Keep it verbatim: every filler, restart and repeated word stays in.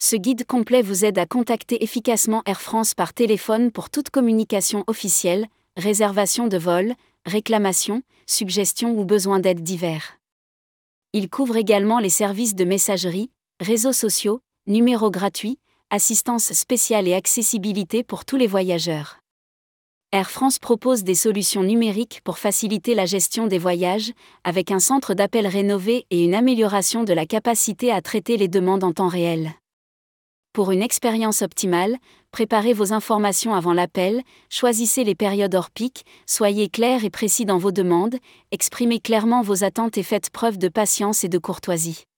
Ce guide complet vous aide à contacter efficacement Air France par téléphone pour toute communication officielle, réservation de vol, réclamation, suggestions ou besoins d'aide divers. Il couvre également les services de messagerie, réseaux sociaux, numéros gratuits, assistance spéciale et accessibilité pour tous les voyageurs. Air France propose des solutions numériques pour faciliter la gestion des voyages, avec un centre d'appel rénové et une amélioration de la capacité à traiter les demandes en temps réel. Pour une expérience optimale, préparez vos informations avant l'appel, choisissez les périodes hors pic, soyez clair et précis dans vos demandes, exprimez clairement vos attentes et faites preuve de patience et de courtoisie.